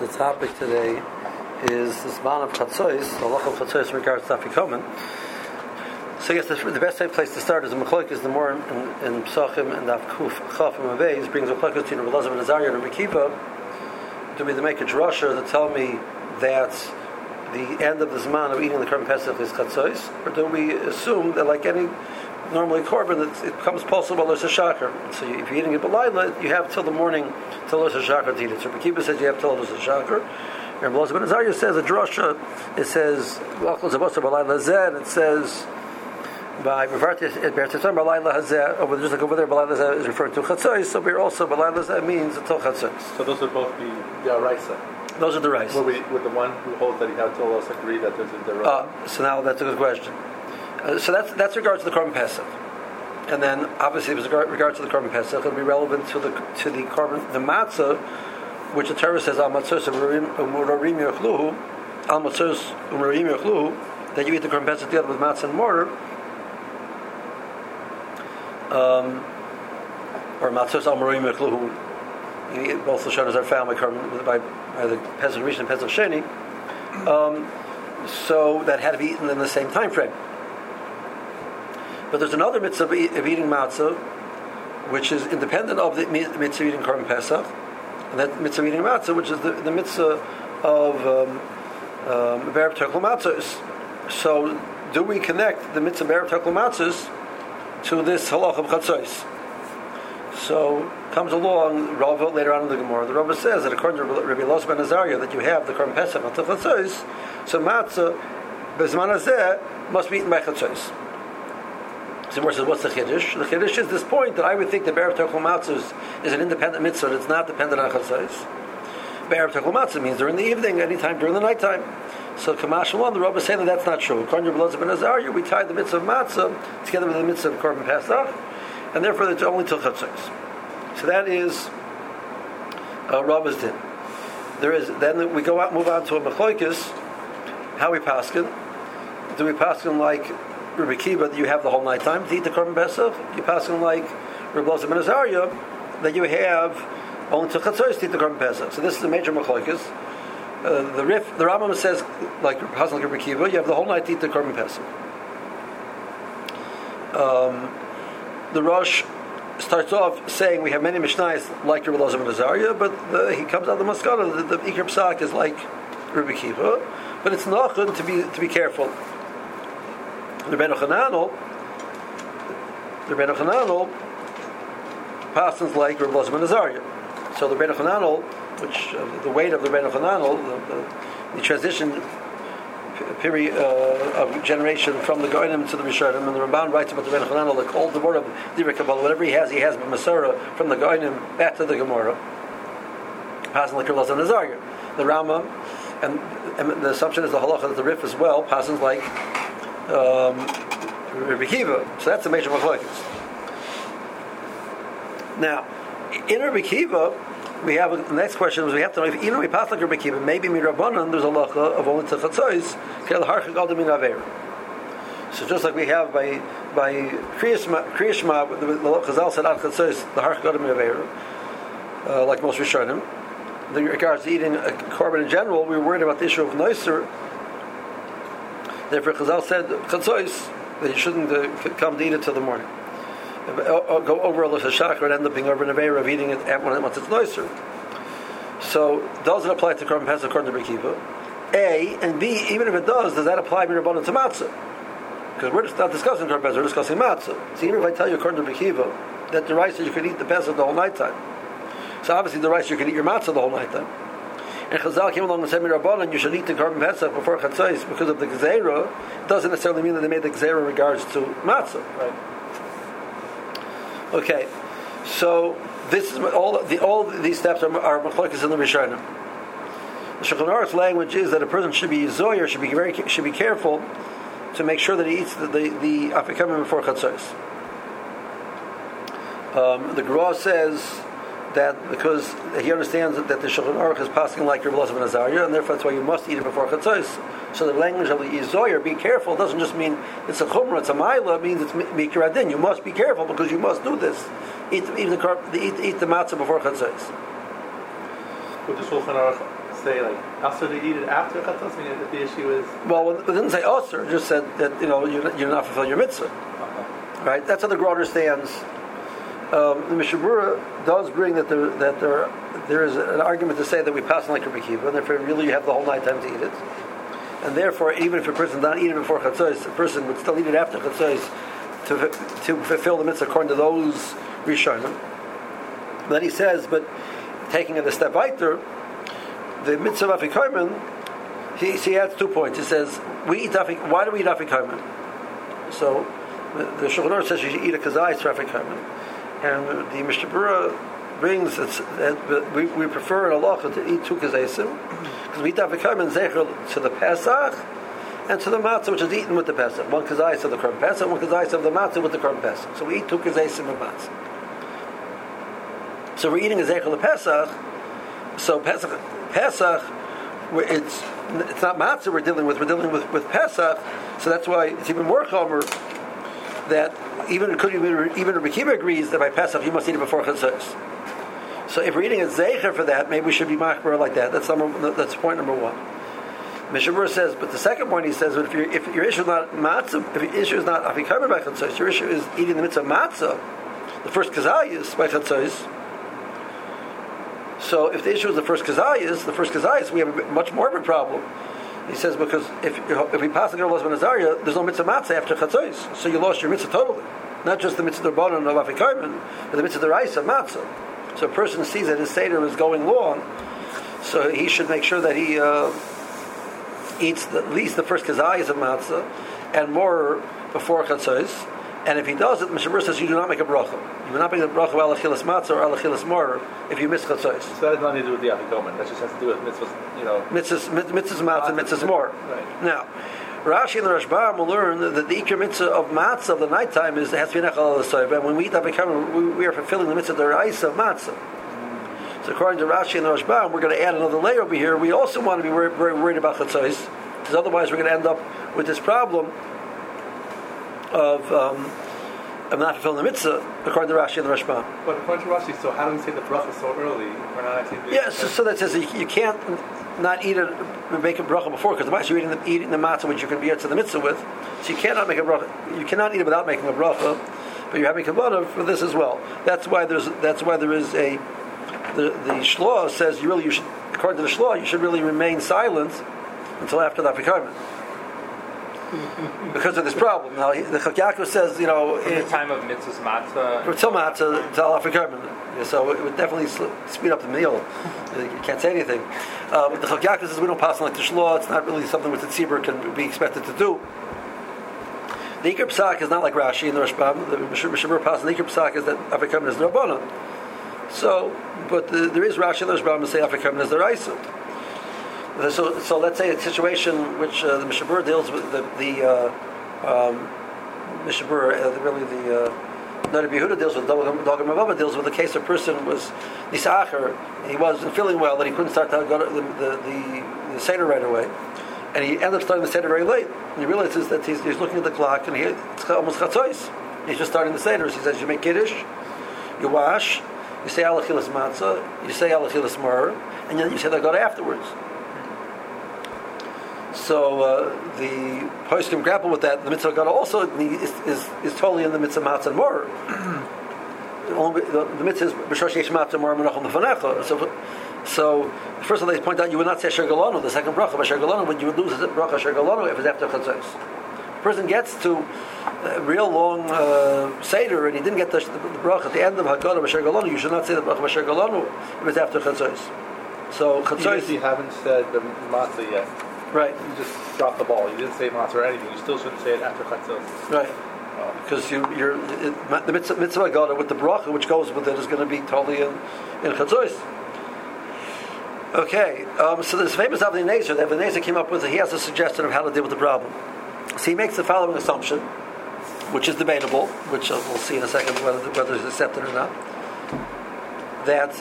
The topic today is this man of Chatzois, the Halach of Chatzois in regards to Afikomen. So I guess the best place to start is the Mechloekes, the more in Psachim and Afkuf Chaf and Maveis brings a Mechloekes to Rabbi Elazar ben Azariah and Rabbi Kiva to be to make a drasha to tell me that the end of the Zman of eating the Korban Pesach is Chatzois, or do we assume that like any normally Korban, it becomes possible Los HaShachar. So if you're eating it B'layla, you have till the morning, till Los HaShachar to eat it. So Rabbi Kiva says you have till Los HaShachar. And Rabbi Elazar ben Azariah says a drasha, it says, and it says, by Revartis at Bertaton Balayla Hazeh, over just like over there, Balayla Hazeh is referring to Chatzois, so here also Balayla Hazeh means until Chatzois. So those would both be the Araisa. Those are the rice. With the one who holds that he had to also agree that there's a derivation. So now that's a good question. So that's regards to the Korban Pesach, and then obviously with regards to the Korban Pesach, it'll be relevant to the Korban the Matzah, which the Torah says Al Matzos Umurim Yochluhu, Al Matzos Umurim Yochluhu, that you eat the Korban Pesach together with matzah and mortar. Or matzos al marim yechluhu. Both lashonos are found by the Pesach Rishon and Pesach Sheni. So that had to be eaten in the same time frame. But there's another mitzvah of eating matzah, which is independent of the mitzvah of eating Korban Pesach, and that mitzvah of eating matzah, which is the mitzvah of Be'er Tekel Matzos. So do we connect the mitzvah of Be'er Tekel Matzos to this halach of Chatzois? So comes along Rava later on in the Gemara. The Rava says that according to Rabbi Elazar ben Azariah that you have the Korban Pesach until Chatzois, so matzah bezman hazeh must be eaten by Chatzois. So the Gemara says, what's the chiddush? The chiddush is this point that I would think the Be'er Tekel Matzos is an independent mitzvah that's not dependent on Chatzois. Be'er Tekel Matzah means during the evening, anytime during the nighttime. So Kamash Malon, the Rava say that that's not true. According to Rabbi Elazar ben Azariah, we tie the mitzvah of matzah together with the mitzvah of Korban Pesach, and therefore it's only till Chatzois. So that is Rava's din. Then we move on to a Mechloekes, how we paskin. Do we paskin like Rabbi Kiva that you have the whole night time to eat the Korban Pesach? You paskin like Rabbi Elazar ben Azariah that you have only till Chatzois to eat the Korban Pesach. So this is a major Mechloekes. The Rambam says, like Rabbi Kiva, you have the whole night to eat the Korban Pesach. The Rosh starts off saying we have many Mishnayos like Rabbi Elazar ben Azariah, but he comes out of the Maskana. The Ikar Psak is like Rabbi Kiva, but it's not good to be careful. The Rebbeinu Chananel passes like Rabbi Elazar ben Azariah. So the Rebbeinu Chananel, which the weight of the Rebbeinu Chananel, the transition period of generation from the Goyim to the Rishonim, and the Ramban writes about the Rebbeinu Chananel, like all the word of Divrei Kabbalah, whatever he has but Masorah from the Goyim back to the Gemara, passing like Rabbi Elazar ben Azariah. The Rama, and the assumption is the halacha that the Rif as well passes like Rabbi Kiva. So that's a major machlokes. Now, in Rabbi Kiva, we have the next question is we have to know if we pass like Rabbi Kiva, maybe mirabanan there's a halacha of only to Chatzois kel harchik al min aver. So just like we have by Kriyashma, the Chazal said al Chatzois the harchik al min aver, like most Rishonim. In regards to eating a korban in general, we were worried about the issue of noiser. Therefore, Chazal said Chatzois that you shouldn't come to eat it till the morning. Go over a Los HaShachar and end up being over an Aveira of eating it once it's noiser. So, does it apply to Korban Pesach according to Rabbi Kiva? A, and B, even if it does that apply Mirabanan to Matzah? Because we're just not discussing Korban Pesach, we're discussing Matzah. So even if I tell you according to Rabbi Kiva that the rice that you can eat the Pesach the whole night time, so obviously the rice you can eat your Matzah the whole night time. And Chazal came along and said Mirabanan you should eat the Korban Pesach before Chatzois because of the Gzeira, doesn't necessarily mean that they made the Gzeira in regards to Matzah. Right? Okay, so this is all these steps are machlokes in the Rishonim. The Shulchan Aruch's language is that a person should be zoyer, should be careful to make sure that he eats the afikomen before Chatzois. The Gra says that because he understands that the Shulchan Aruch is passing like Rabbi Elazar ben Azariah, and therefore that's why you must eat it before Chatzois. So the language of the Yizoyer, be careful, doesn't just mean it's a chumrah, it's a maila, it means it's mikra adin. You must be careful because you must do this. Eat the matzah before Chatzois. Would the Shulchan Aruch say like also to eat it after chatzos? I mean, if the issue is it didn't say osir. It just said that you're not fulfilling your mitzvah. Right? That's how the Gra understands. The Mishnah Berurah does bring that there is an argument to say that we pass on like Rabbi Kiva, and therefore really you have the whole night time to eat it. And therefore, even if a person does not eat it before chatzos, a person would still eat it after chatzos to fulfill the mitzvah according to those Rishonim. Then he says, but taking it a step weiter, the mitzvah of afikomen, he adds 2 points. He says, why do we eat afikomen? So the Shulchan Aruch says you should eat a kazayis for afikomen, and the Mishnah Berurah brings that we prefer in halacha to eat 2 kazaysim because we eat afikomen zecher to the Pesach and to the matzah which is eaten with the Pesach. 1 kazayis of the Korban Pesach, 1 kazayis of the matzah with the Korban Pesach. So we eat 2 kazaysim of matzah. So we're eating a zecher the Pesach. So Pesach, it's not matzah we're dealing with Pesach. So that's why it's even more chomer that even Rabbi Kiva agrees that by Pesach you must eat it before Chatzos. So if we're eating a zeicher for that, maybe we should be machmer like that. That's point number 1. Mishnah Berurah says, but the second point he says, if your issue is not matzah, if your issue is not afikomen by Chatzos, your issue is eating the mitzvah matzah, the first kazayis by Chatzos. So if the issue is the first kazayis, we have much more of a problem. He says because if we pass the girl Los Benazariah, there's no mitzvah matzah after chatzos, so you lost your mitzvah totally. Not just the mitzvah derbanan of afikomen, but the mitzvah deraisa of matzah. So a person sees that his seder is going long, so he should make sure that he eats at least the first kazayis of matzah and more before chatzos. And if he does it, Mishnah Berurah says you do not make a bracha. You will not make a bracha al achilas matzah or al achilas mor if you miss chatzos. So that has nothing to do with the afikomen. That just has to do with mitzvahs, mitzvahs matzah, mitzvahs mor. Right. Now, Rashi and the Rashbam will learn that the ikar mitzvah of matzah of the nighttime has to be nechal al asayv. And when we eat afikomen, we are fulfilling the mitzvah deraisa of matzah. So according to Rashi and the Rashbam, we're going to add another layer over here. We also want to be very, very worried about chatzos, because otherwise we're going to end up with this problem of not fulfilling the mitzvah, according to Rashi and the Rashbam. But according to Rashi, so how do we say the bracha so early? We're not actually. So that says you can't not eat it, make a bracha before, because you're eating the matzah which you can be to the mitzvah with. So you cannot make a bracha. You cannot eat it without making a bracha, but you're having kavanah for this as well. That's why there is the shloah says you should, according to the shloah, you should really remain silent until after the afikomen. Because of this problem. Now, the Chok Yaakov says, from the time of mitzvahs matzah, from till matzah till afikomen. So it would definitely speed up the meal. You can't say anything. But the Chok Yaakov says we don't pass on like the shloah. It's not really something which the tzibur can be expected to do. The Ikar Psak is not like Rashi and the Rashbam. The Mishnah Berurah pass. The Ikar Psak is that afikomen is Rabbanan. So, but there is Rashi and the Rashbam to say afikomen is the Raisa. So let's say a situation which the Mishnah Berurah deals with the Mishnah Berurah, really the Rabbi Yehuda deals with Dagam Avava deals with the case of a person was Nisacher, he wasn't feeling well, that he couldn't start to go to the Seder right away, and he ended up starting the Seder very late. And he realizes that he's looking at the clock and it's almost Chatzos. He's just starting the Seder. He says you make Kiddush, you wash, you say Al Achilas Matzah, you say Al Achilas Mor, and then you say that God afterwards. So the poskim grapple with that. The mitzvah God also is totally in the mitzvah matzah and more. The mitzvah is b'shosh yesh matzah more menachol lefanecha. So first of all, they point out you would not say Asher Galanu, the second bracha of Asher Galanu, but you would lose the bracha Asher Galanu if it's after chatzos. The person gets to a real long seder and he didn't get the bracha at the end of Haggadah of Asher Galanu. You should not say the bracha of Asher Galanu if it's after chatzos. So chatzos. You haven't said the matzah yet. Right. You just dropped the ball. You didn't say matzah or anything. You still shouldn't say it after chatzos. Right. Because the mitzvah Haggadah with the bracha which goes with it is going to be totally in chatzos. Okay. So this famous Avnei Nezer, that Avnei Nezer came up with, he has a suggestion of how to deal with the problem. So he makes the following assumption, which is debatable, which we'll see in a second whether it's accepted or not. That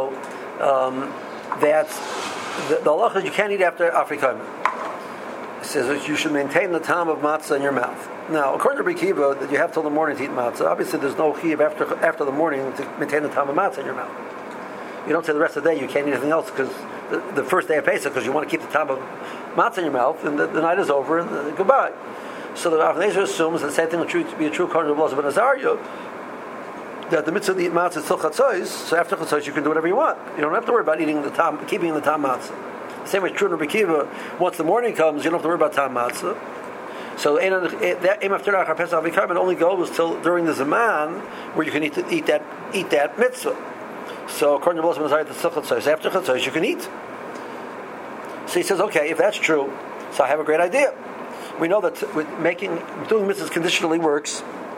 that's the halacha you can't eat after afikomen. says that you should maintain the time of matzah in your mouth. Now, according to Rabbi Akiva, that you have till the morning to eat matzah. Obviously, there's no chiyuv after the morning to maintain the time of matzah in your mouth. You don't say the rest of the day you can't eat anything else because the first day of Pesach, because you want to keep the time of matzah in your mouth, and the night is over, and goodbye. So the Avnei Ezer assumes that the same thing will be a true according to the laws of Ben Azariah, that the mitzvah to eat matzah is till chatzos, so after chatzos you can do whatever you want. You don't have to worry about keeping the tam matzah. The same way it's true in Rabbi Akiva, once the morning comes, you don't have to worry about tam matzah. So that aim after Achar Pesach Avikarmen only goes till during the Zaman where you can eat that mitzvah. So according to the laws of Ben Azariah, it's till chatzos. After chatzos you can eat. So he says, okay, if that's true, so I have a great idea. We know that doing mitzvahs conditionally works.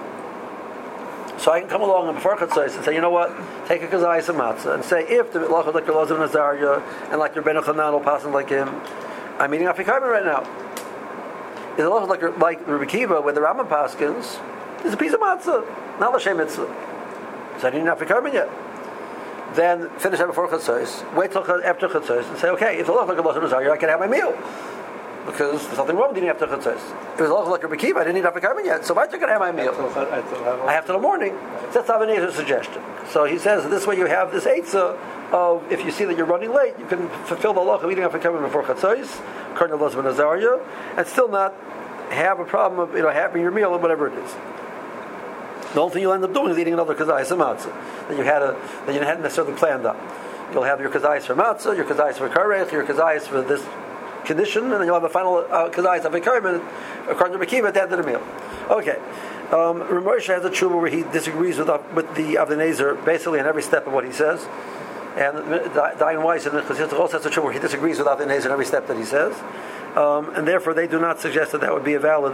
So I can come along and before chatzos and say, you know what? Take a kazayis of matzah and say, if the law is like the laws of Nazariah and like your Ben Chanan will pass like him, I'm eating afikarmen right now. If the law is like Rabbi Akiva, where the Rambam paskins, there's a piece of matzah, not l'shem mitzvah. So I didn't eat afikarmen yet. Then finish that before chatzos. Wait till after chatzos and say, okay, if the law is like the laws of Nazariah, I can have my meal. Because there's nothing wrong with eating after chatzos. It was also like Rabbi Akiva, I didn't eat afikarmen yet, so I took it have my meal. I have till the morning. That's Avnei Ezer's suggestion. So he says this way you have this eitzah of if you see that you're running late, you can fulfill the law of eating afikarmen before chatzos, according to the laws of Ben Azariah, and still not have a problem of having your meal or whatever it is. The only thing you'll end up doing is eating another kazayis of matzah that you hadn't necessarily planned on. You'll have your kazayis for matzah, your kazayis for karech, your kazayis for this condition, and then you'll have a final kazayis of afikarmen according to Rabbi Akiva at the end of the meal. Okay. Ramosha has a tshuva where he disagrees with the Avnei Ezer basically on every step of what he says, and Dayan Weiss and Chassidus also has a tshuva where he disagrees with Avnei Ezer in every step that he says, and therefore they do not suggest that would be a valid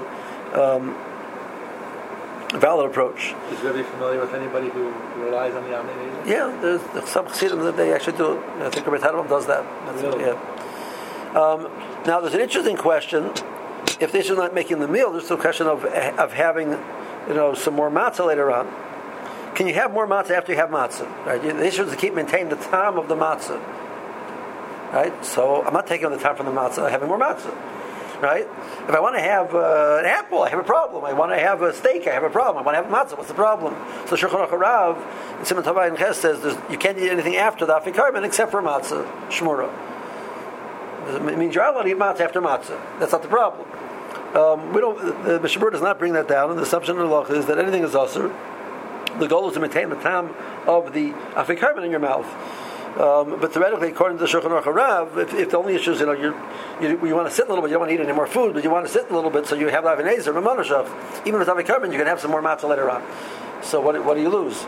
approach. Is Rabbi familiar with anybody who relies on the Avnei Ezer? Yeah, there's some chassidim that they actually do. I think Rabbi Tadam does that. Really? Yeah. Now there's an interesting question. If they should not making the meal, there's still a question of having, some more matzah later on. Can you have more matzah after you have matzah? Right? The issue is to maintaining the time of the matzah. Right? So I'm not taking on the time from the matzah. I'm having more matzah. Right? If I want to have an apple, I have a problem. I want to have a steak, I have a problem. I want to have matzah. What's the problem? So Shulchan Aruch Rav in Siman Tavai and Ches says you can't eat anything after the afikarmen except for matzah shmura. It means you're allowed to eat matzah after matzah. That's not the problem. The Mishnah Berurah does not bring that down, and the assumption of the law is that anything is asur. The goal is to maintain the time of the afikarmen in your mouth. But theoretically, according to the Shulchan Aruch Rav, if the only issue is you want to sit a little bit, you don't want to eat any more food, but you want to sit a little bit, so you have Avnei Ezer, even with afikarmen, you can have some more matzah later on. So what do you lose?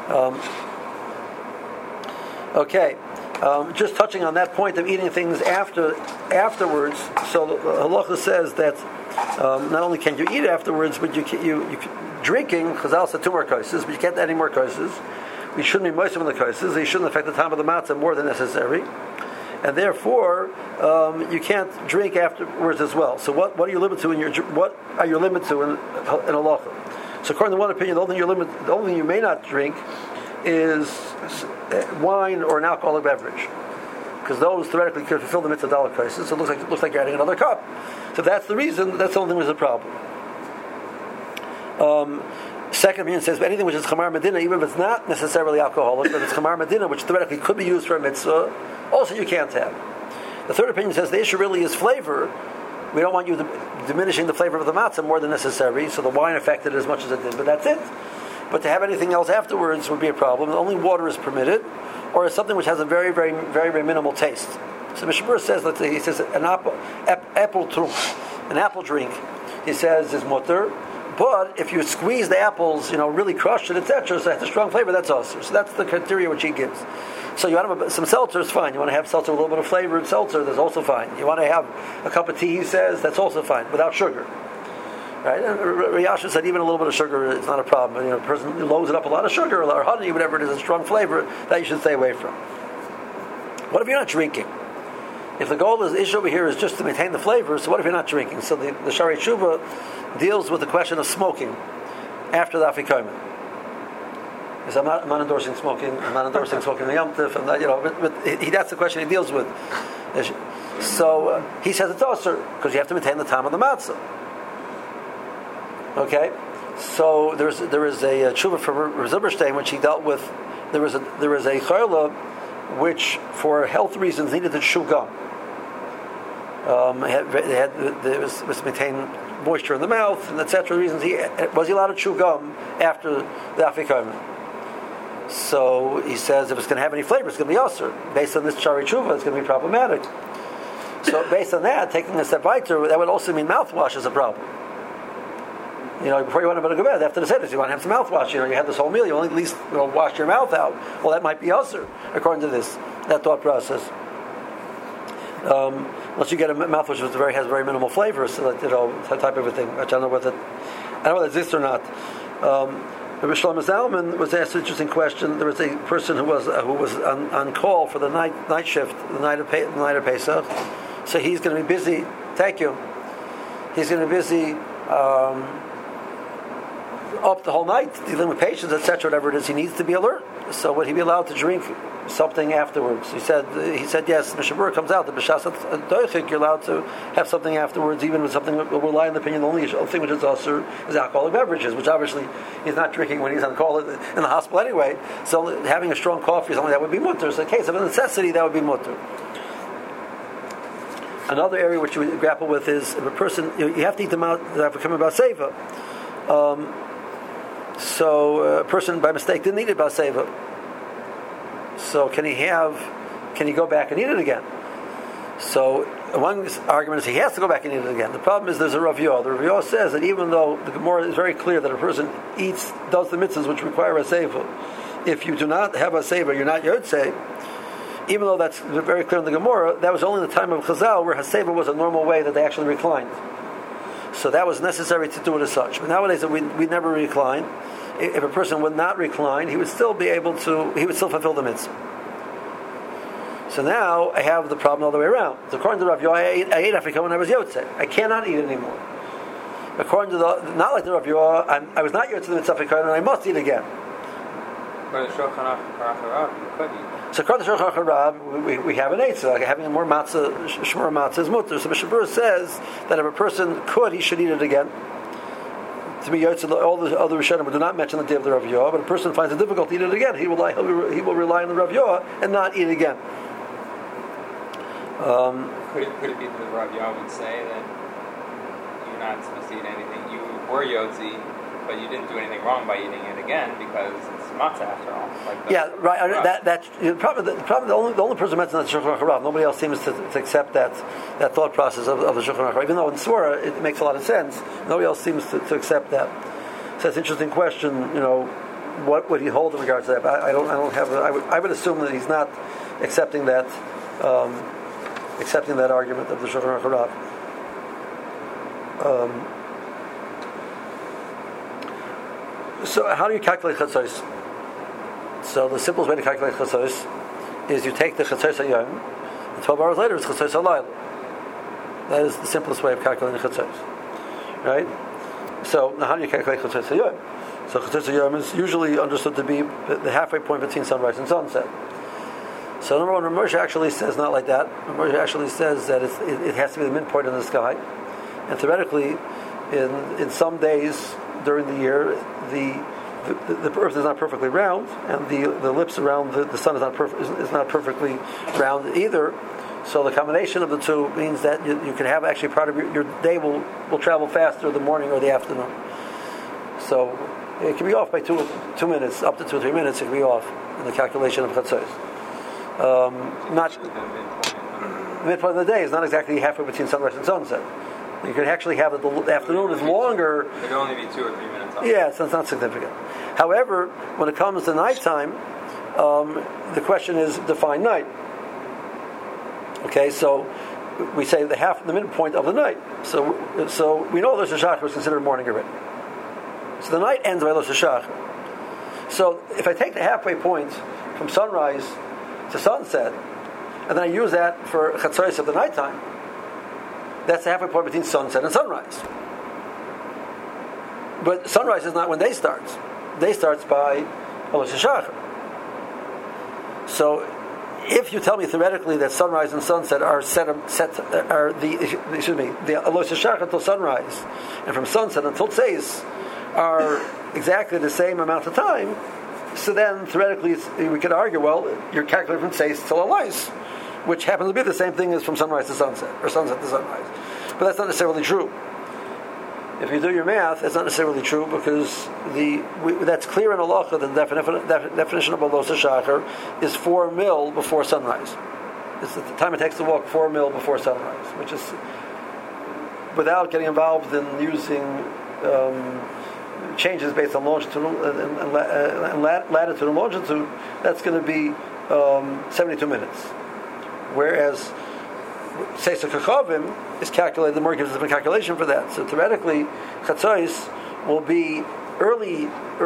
Okay. Just touching on that point of eating things afterwards. So the halacha says that not only can you eat afterwards, but you drinking. Chazal said 2 more koses, but you can't add any more koses. We shouldn't be moist on the koses. They shouldn't affect the time of the matzah more than necessary, and therefore you can't drink afterwards as well. So what are you limited to what are you limited to in halacha? So according to one opinion, the only thing you may not drink is wine or an alcoholic beverage, because those theoretically could fulfill the mitzvah dollar crisis. So it looks like you're adding another cup. So that's the reason. That's the only thing that's a problem. Second opinion says anything which is chamar medina, even if it's not necessarily alcoholic, but it's chamar medina, which theoretically could be used for a mitzvah, also you can't have. The third opinion says the issue really is flavor. We don't want you diminishing the flavor of the matzah more than necessary, so the wine affected it as much as it did, but that's it. But to have anything else afterwards would be a problem. Only water is permitted, or something which has a very, very, very, very minimal taste. So Mishnah Berurah says, he says an apple drink, he says is mutter. But if you squeeze the apples, really crush it, etc., so it has a strong flavor, that's also. So that's the criteria which he gives. So you want to have some seltzer, is fine. You want to have seltzer with a little bit of flavor in seltzer, that's also fine. You want to have a cup of tea, he says, that's also fine, without sugar. Right? And Riyasha said even a little bit of sugar is not a problem. A person loads it up a lot of sugar or honey, whatever it is, a strong flavor, that you should stay away from. What if you're not drinking? If the goal is, the issue over here is just to maintain the flavor, so what if you're not drinking? So the Shari Tshuva deals with the question of smoking after the afikarmen. Because I'm not endorsing smoking. I'm not endorsing smoking in Yom Tov, and that's the question he deals with. So he says it's usher because you have to maintain the time of the matzah. Okay, so there is a tshuva from Zilberstein which he dealt with. There was a chayla which, for health reasons, needed to chew gum. It was to maintain moisture in the mouth and etc. reasons. Was he allowed to chew gum after the afikomen? So he says if it's going to have any flavor, it's going to be usher. Based on this chari tshuva, it's going to be problematic. So based on that, taking a step weiter, that would also mean mouthwash is a problem. Before you want to go to bed, after the seder, you want to have some mouthwash. You had this whole meal, you only at least wash your mouth out. Well, that might be usher, according to that thought process. Unless you get a mouthwash that has very minimal flavor, so that type of a thing. Which I don't know whether it exists or not. Rabbi Shlomo Zalman was asked an interesting question. There was a person who was on call for the night shift, the night of Pesach. So he's going to be busy. Thank you. He's going to be busy up the whole night dealing with patients, etc. Whatever it is, he needs to be alert. So would he be allowed to drink something afterwards? He said yes. Mishabur comes out the b'shas doichik. You're allowed to have something afterwards, even with something that will rely on the opinion. The only thing which is also is alcoholic beverages, which obviously he's not drinking when he's on call in the hospital anyway. So having a strong coffee or something that would be mutter. So in case of a necessity, that would be mutter. Another area which you grapple with is if a person you have to eat them out that have come about seva. So a person by mistake didn't eat it baseva. So can he go back and eat it again? So one argument is he has to go back and eat it again. The problem is there's a Rav Yoah. The Rav Yoah says that even though the Gemara is very clear that a person does the mitzvahs which require a seva, if you do not have a seva, you're not Yotzei. Even though that's very clear in the Gemara, that was only in the time of Chazal where haseva was a normal way that they actually reclined. So that was necessary to do it as such. But nowadays we never recline. If a person would not recline, he would still fulfill the mitzvah. So now I have the problem all the way around. So according to Rav Yoah, I ate Afrika when I was Yotzei. I cannot eat it anymore. According to not like the Rav Yoah, I was not Yotzei the mitzvah Afrika and I must eat again. According to Shulchan Aruch, you could eat. So according to Shulchan Aruch, we have an eitzah, like having more matzah, shmur matzah is mutter. So Mishabur says that if a person could, he should eat it again. To be Yotzei, all the other Rishonim do not mention the day of the Rav Yoah, but a person finds it difficult to eat it again. He will rely on the Rav Yoah and not eat again. Could it be that the Rav Yoah would say that you're not supposed to eat anything? You were Yotzei, but you didn't do anything wrong by eating it again because it's matzah after all. Right. That's the problem. The only person mentioned that's Shulchan Aruch. Nobody else seems to accept that thought process of the Shulchan Aruch. Even though in Svara it makes a lot of sense, nobody else seems to accept that. So it's an interesting question. What would he hold in regards to that? I don't have. I would assume that he's not accepting that argument of the Shulchan Aruch. So how do you calculate chatzos? So the simplest way to calculate chatzos is you take the chatzos hayom, and 12 hours later it's chatzos halayla. That is the simplest way of calculating chatzos, right? So now how do you calculate chatzos hayom? So chatzos hayom is usually understood to be the halfway point between sunrise and sunset. So number one, Rav Moshe actually says not like that. Rav Moshe actually says that it has to be the midpoint in the sky, and theoretically, in some days during the year, the earth is not perfectly round, and the ellipse around the sun is not perfectly round either. So the combination of the two means that you can have actually part of your day will travel faster the morning or the afternoon. So it can be off by 2 minutes, up to 2 or 3 minutes. It can be off in the calculation of chatzos. Not the midpoint of the day is not exactly halfway between sunrise and sunset. You can actually have it, the afternoon is longer. It could only be 2 or 3 minutes off. Yeah, so it's not significant. However, when it comes to nighttime, the question is define night. Okay, so we say the midpoint of the night. So we know Rosh Hashanah was considered morning already. So the night ends by Rosh Hashanah. So if I take the halfway point from sunrise to sunset, and then I use that for chatzos of the nighttime, that's the halfway point between sunset and sunrise. But sunrise is not when day starts. Day starts by Rosh Hashanah. So if you tell me theoretically that sunrise and sunset are the Alois Shachar until sunrise, and from sunset until Tzeis are exactly the same amount of time, so then theoretically we could argue, well, you're calculating from Tzeis till Alois, which happens to be the same thing as from sunrise to sunset, or sunset to sunrise. But that's not necessarily true. If you do your math, it's not necessarily true, because that's clear in halacha. The definition of Alois Shachar is 4 mil before sunrise. It's the time it takes to walk 4 mil before sunrise, which is without getting involved in using changes based on longitude and latitude and longitude. That's going to be 72 minutes. Whereas Seisa Kachavim is calculated, the Gemara gives us a calculation for that. So theoretically, Chatzos will be earlier.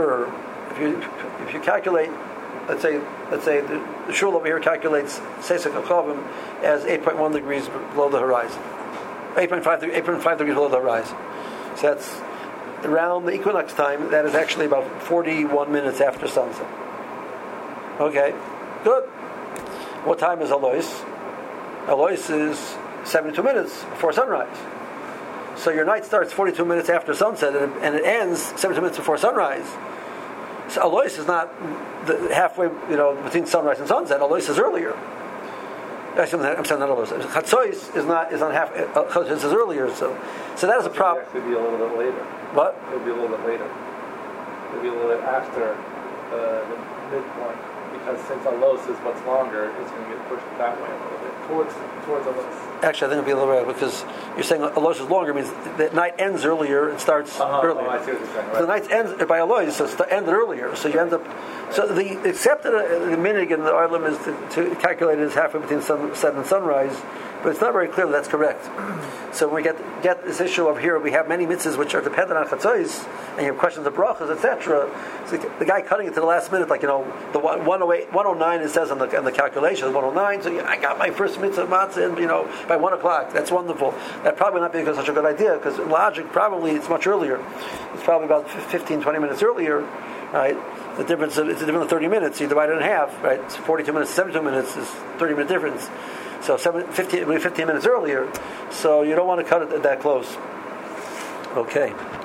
If you calculate, let's say the shul over here calculates Seisa Kachavim as 8.1 degrees below the horizon, 8.5 degrees below the horizon. So that's around the equinox time. That is actually about 41 minutes after sunset. Okay, good. What time is Alois? Alois is 72 minutes before sunrise. So your night starts 42 minutes after sunset and it ends 72 minutes before sunrise. So Alois is not halfway, between sunrise and sunset. Alois is earlier. I'm saying not Alois. Chatzos is not half. Chatzos is earlier. So that is a problem. It would be a little bit later. What? It would be a little bit later. It would be a little bit after the midpoint. Because since Alois is what's longer, it's going to get pushed that way a little bit towards Alois. Actually, I think it'll be a little bit, because you're saying Alois is longer means that night ends earlier and starts earlier. Oh, I see what you're saying. Right. So the night ends by Alois, so it's ended earlier. So you end up. So the accepted the minig in the Arlam is to calculate it as halfway between sunset and sunrise, but it's not very clear that that's correct. So when we get this issue of here, we have many mitzvahs which are dependent on chatzos, and you have questions of brachas, etc. So the guy cutting it to the last minute, like the 108, 109, it says on the calculation, 109. So I got my first mitzvah matzah in, by 1 o'clock. That's wonderful. That probably not be such a good idea, because in logic, probably it's much earlier. It's probably about 15, 20 minutes earlier, right? It's a difference of 30 minutes. You divide it in half, right? It's 42 minutes, 72 minutes is 30-minute difference. So 15 minutes earlier. So you don't want to cut it that close. Okay.